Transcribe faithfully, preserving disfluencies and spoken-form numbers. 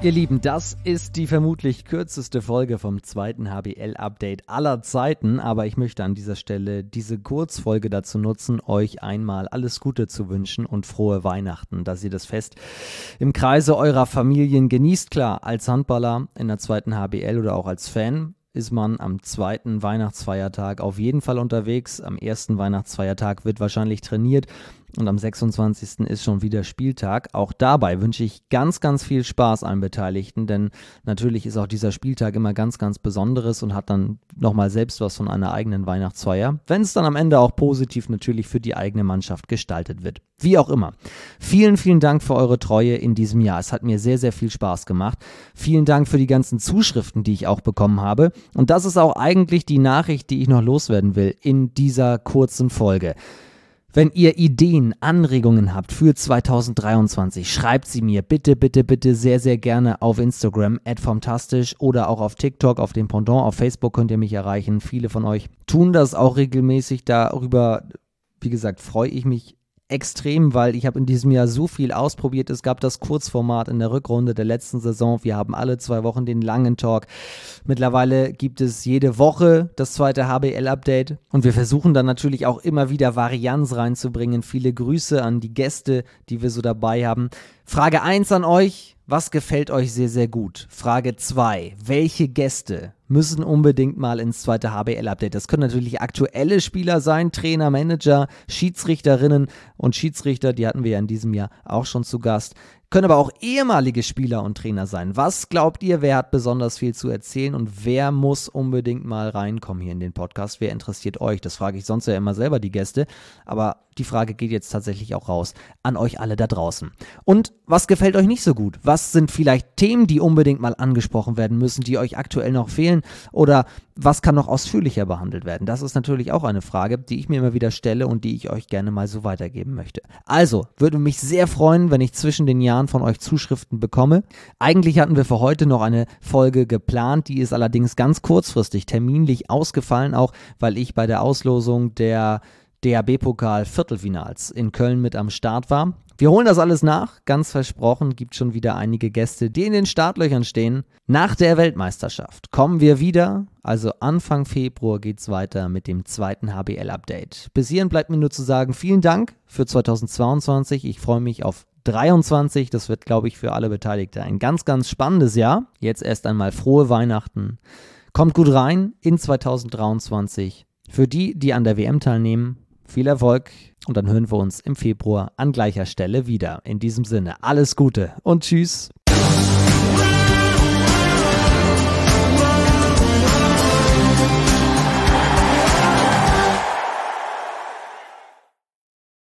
Ihr Lieben, das ist die vermutlich kürzeste Folge vom zweiten H B L-Update aller Zeiten, aber ich möchte an dieser Stelle diese Kurzfolge dazu nutzen, euch einmal alles Gute zu wünschen und frohe Weihnachten, dass ihr das Fest im Kreise eurer Familien genießt. Klar, als Handballer in der zweiten H B L oder auch als Fan ist man am zweiten Weihnachtsfeiertag auf jeden Fall unterwegs. Am ersten Weihnachtsfeiertag wird wahrscheinlich trainiert. Und am sechsundzwanzigsten ist schon wieder Spieltag. Auch dabei wünsche ich ganz, ganz viel Spaß allen Beteiligten, denn natürlich ist auch dieser Spieltag immer ganz, ganz Besonderes und hat dann nochmal selbst was von einer eigenen Weihnachtsfeier, wenn es dann am Ende auch positiv natürlich für die eigene Mannschaft gestaltet wird. Wie auch immer. Vielen, vielen Dank für eure Treue in diesem Jahr. Es hat mir sehr, sehr viel Spaß gemacht. Vielen Dank für die ganzen Zuschriften, die ich auch bekommen habe. Und das ist auch eigentlich die Nachricht, die ich noch loswerden will in dieser kurzen Folge. Wenn ihr Ideen, Anregungen habt für zweitausenddreiundzwanzig, schreibt sie mir bitte, bitte, bitte sehr, sehr gerne auf Instagram, at formtastisch oder auch auf TikTok, auf dem Pendant, auf Facebook könnt ihr mich erreichen. Viele von euch tun das auch regelmäßig. Darüber, wie gesagt, freue ich mich extrem, weil ich habe in diesem Jahr so viel ausprobiert. Es gab das Kurzformat in der Rückrunde der letzten Saison. Wir haben alle zwei Wochen den langen Talk. Mittlerweile gibt es jede Woche das zweite H B L-Update und wir versuchen dann natürlich auch immer wieder Varianz reinzubringen. Viele Grüße an die Gäste, die wir so dabei haben. Frage eins an euch. Was gefällt euch sehr, sehr gut? Frage zwei. Welche Gäste müssen unbedingt mal ins zweite H B L-Update? Das können natürlich aktuelle Spieler sein, Trainer, Manager, Schiedsrichterinnen und Schiedsrichter, die hatten wir ja in diesem Jahr auch schon zu Gast. Können aber auch ehemalige Spieler und Trainer sein. Was glaubt ihr, wer hat besonders viel zu erzählen und wer muss unbedingt mal reinkommen hier in den Podcast? Wer interessiert euch? Das frage ich sonst ja immer selber die Gäste, aber die Frage geht jetzt tatsächlich auch raus an euch alle da draußen. Und was gefällt euch nicht so gut? Was sind vielleicht Themen, die unbedingt mal angesprochen werden müssen, die euch aktuell noch fehlen? Oder was kann noch ausführlicher behandelt werden? Das ist natürlich auch eine Frage, die ich mir immer wieder stelle und die ich euch gerne mal so weitergeben möchte. Also, würde mich sehr freuen, wenn ich zwischen den Jahren von euch Zuschriften bekomme. Eigentlich hatten wir für heute noch eine Folge geplant, die ist allerdings ganz kurzfristig terminlich ausgefallen, auch weil ich bei der Auslosung der D H B-Pokal-Viertelfinals in Köln mit am Start war. Wir holen das alles nach, ganz versprochen, gibt schon wieder einige Gäste, die in den Startlöchern stehen. Nach der Weltmeisterschaft kommen wir wieder, also Anfang Februar geht's weiter mit dem zweiten H B L-Update. Bis hierhin bleibt mir nur zu sagen, vielen Dank für zweitausendzweiundzwanzig, ich freue mich auf dreiundzwanzig, das wird, glaube ich, für alle Beteiligten ein ganz, ganz spannendes Jahr. Jetzt erst einmal frohe Weihnachten, kommt gut rein in zweitausenddreiundzwanzig. Für die, die an der W M teilnehmen, viel Erfolg und dann hören wir uns im Februar an gleicher Stelle wieder. In diesem Sinne, alles Gute und tschüss.